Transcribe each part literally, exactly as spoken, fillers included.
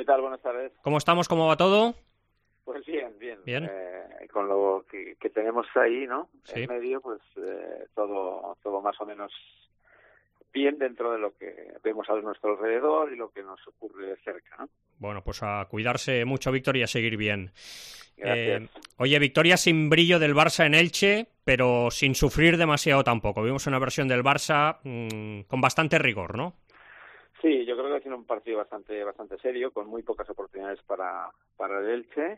¿Qué tal? Buenas tardes. ¿Cómo estamos? ¿Cómo va todo? Pues bien, bien. Bien. Eh, con lo que, que tenemos ahí, ¿no? Sí. En medio, pues eh, todo, todo más o menos bien dentro de lo que vemos a nuestro alrededor y lo que nos ocurre cerca, ¿no? Bueno, pues a cuidarse mucho, Víctor, y a seguir bien. Gracias. Eh, oye, victoria sin brillo del Barça en Elche, pero sin sufrir demasiado tampoco. Vimos una versión del Barça mmm, con bastante rigor, ¿no? Sí, yo creo que ha sido un partido bastante bastante serio, con muy pocas oportunidades para, para el Elche.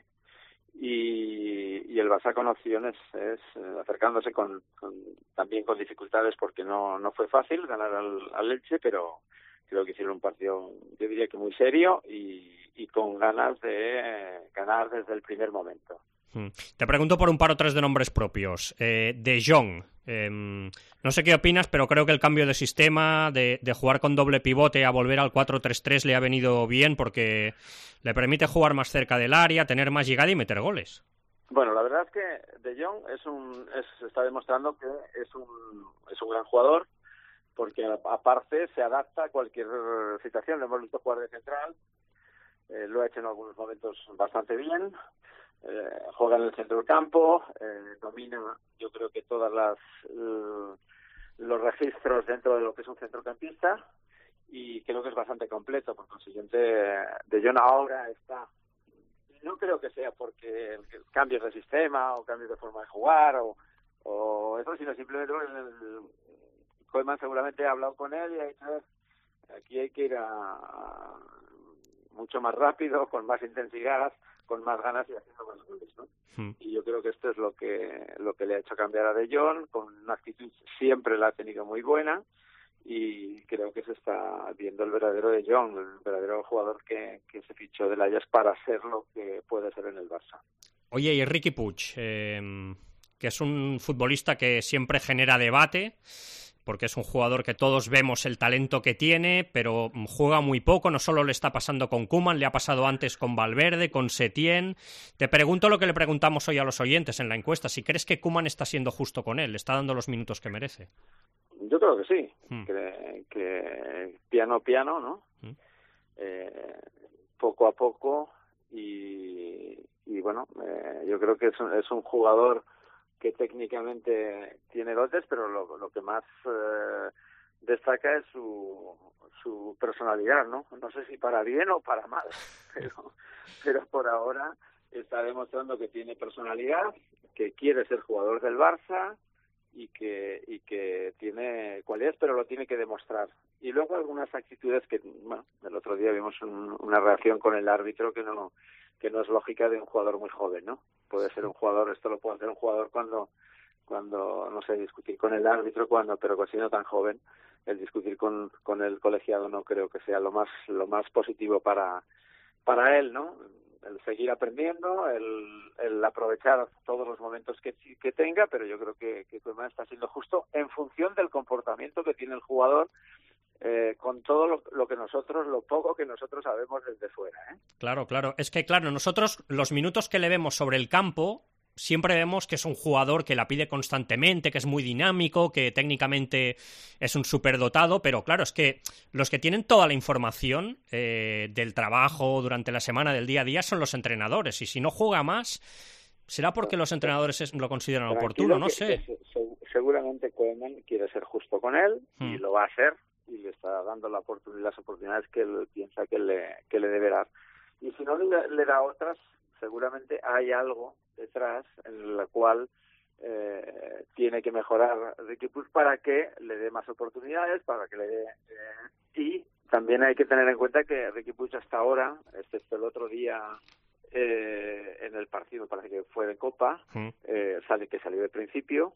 Y, y el Barça con opciones es eh, acercándose con, con también con dificultades porque no no fue fácil ganar al, al Elche, pero creo que hicieron un partido, yo diría que muy serio y, y con ganas de eh, ganar desde el primer momento. Te pregunto por un par o tres de nombres propios. Eh, de Jong, eh, no sé qué opinas, pero creo que el cambio de sistema, de, de jugar con doble pivote a volver al cuatro tres tres le ha venido bien porque le permite jugar más cerca del área, tener más llegada y meter goles. Bueno, la verdad es que De Jong es un, es, está demostrando que es un, es un gran jugador porque aparte se adapta a cualquier situación. Lo hemos visto jugar de central, eh, lo ha hecho en algunos momentos bastante bien. Eh, juega en el centro del campo, eh, domina yo creo que todas las uh, los registros dentro de lo que es un centrocampista y creo que es bastante completo. Por consiguiente, De Jong ahora está, no creo que sea porque cambios de sistema o cambios de forma de jugar o, o eso, sino simplemente el, Koeman seguramente ha hablado con él y ha dicho, aquí hay que ir a, a mucho más rápido, con más intensidad, con más ganas y haciendo más goles, ¿no? Hmm. Y yo creo que esto es lo que lo que le ha hecho cambiar a De Jong, con una actitud siempre la ha tenido muy buena y creo que se está viendo el verdadero De Jong, el verdadero jugador que, que se fichó del Ajax para ser lo que puede ser en el Barça. Oye, y Riqui Puig, eh, que es un futbolista que siempre genera debate, porque es un jugador que todos vemos el talento que tiene, pero juega muy poco. No solo le está pasando con Koeman, le ha pasado antes con Valverde, con Setién. Te pregunto lo que le preguntamos hoy a los oyentes en la encuesta, si crees que Koeman está siendo justo con él, le está dando los minutos que merece. Yo creo que sí, hmm. que, que piano piano, ¿no? Hmm. Eh, poco a poco y, y bueno, eh, yo creo que es un, es un jugador que técnicamente tiene dotes, pero lo, lo que más eh, destaca es su, su personalidad, ¿no? No sé si para bien o para mal, pero, pero por ahora está demostrando que tiene personalidad, que quiere ser jugador del Barça y que y que tiene cualidades, pero lo tiene que demostrar. Y luego algunas actitudes que, bueno, el otro día vimos un, una reacción con el árbitro que no que no es lógica de un jugador muy joven, ¿no? Puede ser un jugador, esto lo puede hacer un jugador cuando, cuando no sé, discutir con el árbitro, cuando, pero siendo tan joven, el discutir con, con el colegiado no creo que sea lo más, lo más positivo para, para él, ¿no? El seguir aprendiendo, el, el aprovechar todos los momentos que, que tenga, pero yo creo que, que Koeman está siendo justo en función del comportamiento que tiene el jugador, Eh, con todo lo, lo que nosotros, lo poco que nosotros sabemos desde fuera, ¿eh? Claro, claro. Es que, claro, nosotros los minutos que le vemos sobre el campo siempre vemos que es un jugador que la pide constantemente, que es muy dinámico, que técnicamente es un superdotado, pero claro, es que los que tienen toda la información eh, del trabajo durante la semana, del día a día, son los entrenadores, y si no juega más, será porque los entrenadores es, lo consideran Tranquilo, oportuno, no que, sé. Que se, seguramente Koeman quiere ser justo con él hmm. y lo va a hacer, y le está dando la oportunidad, las oportunidades que él piensa que le, que le debe dar. Y si no le, le da otras, seguramente hay algo detrás en la cual eh, tiene que mejorar Riqui Puig para que le dé más oportunidades, para que le dé... Eh, y también hay que tener en cuenta que Riqui Puig hasta ahora, excepto el otro día eh, en el partido, parece que fue de Copa, mm. eh, sale que salió de principio,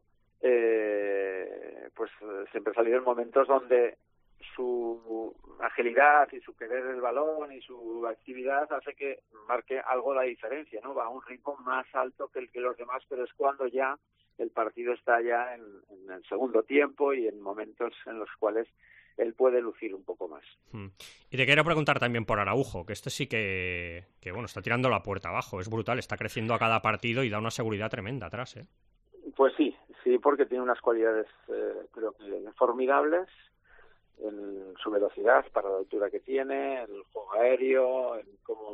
eh, pues siempre ha salido en momentos donde su agilidad y su querer el balón y su actividad hace que marque algo la diferencia, ¿no? Va a un ritmo más alto que el que los demás, pero es cuando ya el partido está ya en, en el segundo tiempo y en momentos en los cuales él puede lucir un poco más. Y te quiero preguntar también por Araujo, que este sí que, que bueno, está tirando la puerta abajo, es brutal, está creciendo a cada partido y da una seguridad tremenda atrás, ¿eh? Pues sí, sí, porque tiene unas cualidades eh, creo que formidables, en su velocidad para la altura que tiene, el juego aéreo, en cómo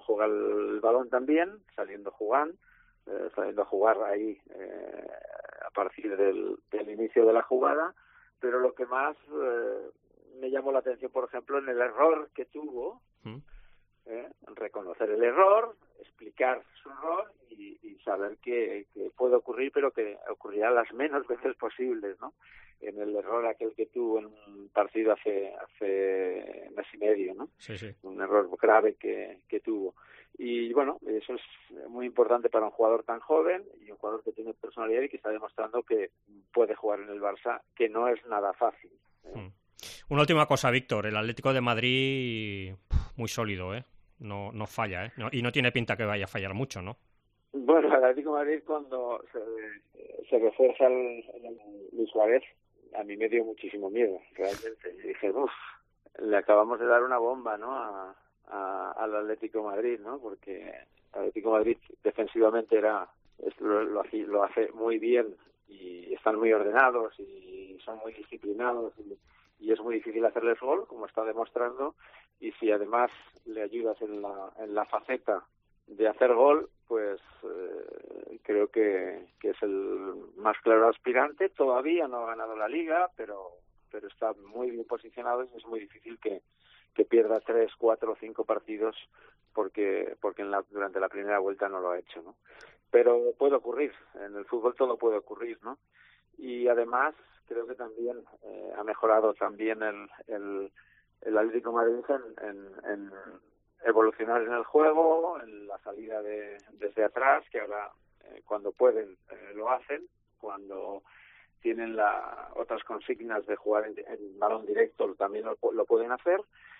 juega el balón también, saliendo a jugar, eh, saliendo a jugar ahí eh, a partir del, del inicio de la jugada, pero lo que más eh, me llamó la atención, por ejemplo, en el error que tuvo, ¿Mm? eh, reconocer el error, explicar su error y, y saber que, que puede ocurrir, pero que ocurrirá las menos veces posibles, ¿no? En el error aquel que tuvo en un partido hace hace mes y medio, ¿no? Sí, sí. Un error grave que, que tuvo. Y bueno, eso es muy importante para un jugador tan joven y un jugador que tiene personalidad y que está demostrando que puede jugar en el Barça, que no es nada fácil, ¿eh? Hmm. Una última cosa, Víctor, el Atlético de Madrid muy sólido, ¿eh? No, no falla, ¿eh? No, y no tiene pinta que vaya a fallar mucho, ¿no? Bueno, el Atlético de Madrid, cuando se, se refuerza el, el Luis Suárez, a mí me dio muchísimo miedo, realmente. Y dije, uff, le acabamos de dar una bomba, ¿no? A, a, al Atlético de Madrid, ¿no? Porque el Atlético de Madrid defensivamente era lo, lo, hace, lo hace muy bien y están muy ordenados y son muy disciplinados y, y es muy difícil hacerles gol, como está demostrando. Y si además le ayudas en la, en la faceta de hacer gol, pues eh, creo que, que es el más claro aspirante. Todavía no ha ganado la Liga, pero pero está muy bien posicionado y es muy difícil que, que pierda tres, cuatro o cinco partidos porque porque en la, durante la primera vuelta no lo ha hecho, ¿no? Pero puede ocurrir, en el fútbol todo puede ocurrir, ¿no? Y además creo que también eh, ha mejorado también el, el, el Atlético de Madrid en, en, en evolucionar en el juego, en la salida de desde atrás, que ahora eh, cuando pueden eh, lo hacen, cuando tienen la, otras consignas de jugar en, en balón directo también lo, lo pueden hacer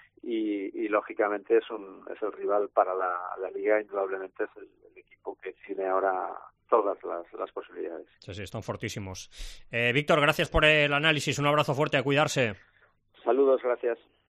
y, y lógicamente es un es el rival para la, la Liga, indudablemente es el, el equipo que tiene ahora todas las, las posibilidades. Sí, sí, están fortísimos. Eh, Víctor, gracias por el análisis, un abrazo fuerte, a cuidarse. Saludos, gracias.